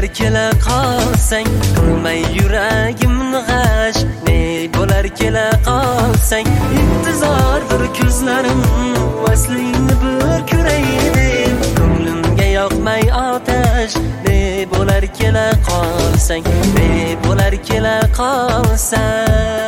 bo'lar kela qolsang, ko'rmay yuragimni g'ash. Ne bo'lar kela qolsang, intizordir ko'zlarim, vaslingni bir ko'ray deb. Ko'nglimga yoqmay otash, ne bo'lar kela qolsang, ne bo'lar kela qolsang.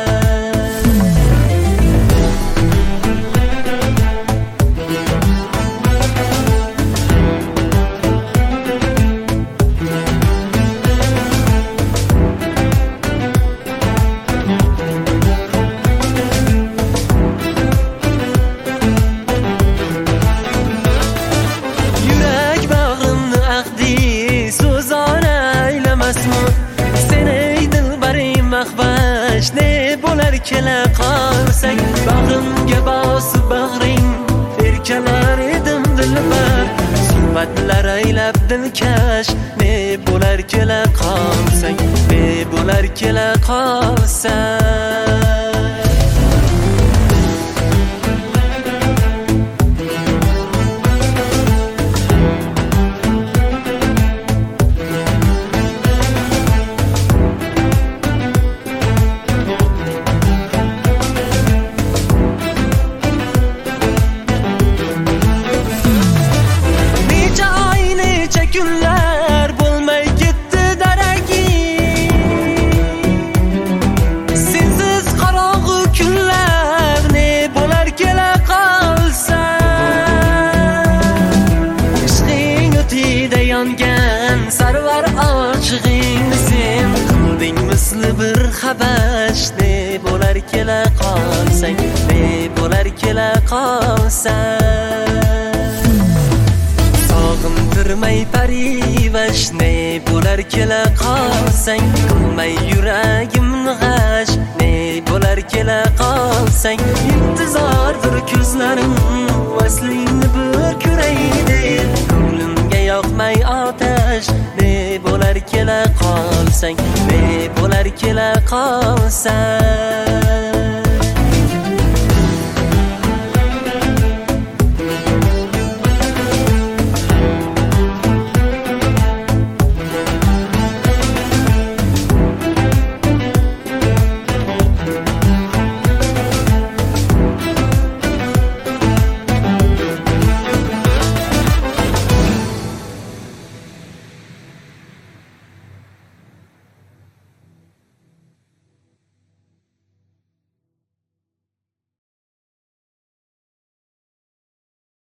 Ne bo'lar kela qolsang, bag'rimga bosib bag'ring, erkalar edim dilbar. Suhbatlar aylab dilkash, ne bo'lar kela qolsang, ne bo'lar kela qolsang. Günler bo'lmay ketdi daragi, sensiz qorong'u kunlar, ne bo'lar kela qolsang. Ishqing o'tida yongan sarvar oshig'ingni sen qilding misli bir xabash. Ne bo'lar kela qolsang, ne bo'lar kela qolsang. Sog'intirmay parivash, ne bo'lar kela qolsang, ko'rmay yuragimni g'ash. Ne bo'lar kela qolsang, intizordir ko'zlarim, vaslingni bir ko'ray deb. Ko'nglimga yoqmay otash, ne bo'lar kela qolsang, ne bo'lar kela qolsang.